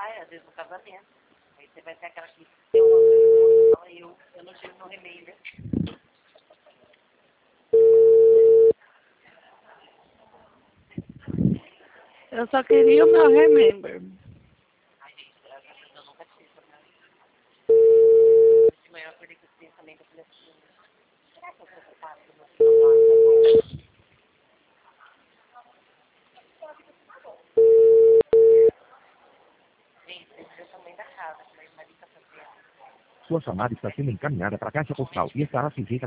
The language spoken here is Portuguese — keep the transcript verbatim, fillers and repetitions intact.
vai, às vezes, no casamento. Aí você vai ter aquela que eu, eu, eu não tive no remainder. Eu só queria o meu remember. Ai, gente, eu nunca tive, né? De manhã eu acordei com esse pensamento, eu falei assim, será que eu sou culpada do meu filho? Gente, esse é o tamanho da casa, que meu marido tá fazendo. Sua chamada está sendo encaminhada para a caixa postal e estará sujeita